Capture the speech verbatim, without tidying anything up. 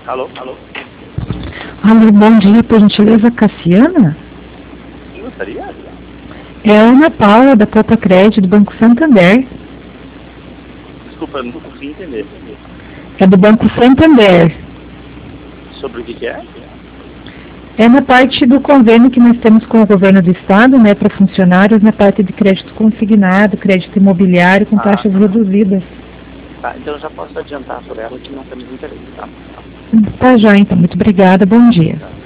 Alô? Alô? Alô, bom dia, por gentileza, Cassiana? Quem gostaria? É a Ana Paula, da Copa Crédito, do Banco Santander. Desculpa, eu não consegui entender. É do Banco Santander. Sobre o que, que é? É na parte do convênio que nós temos com o governo do estado, né, para funcionários, na parte de crédito consignado, crédito imobiliário com Ah, taxas tá. reduzidas. Tá, então eu já posso adiantar sobre ela que não temos interesse, tá? Tá já, então. Muito obrigada. Bom dia. Tá.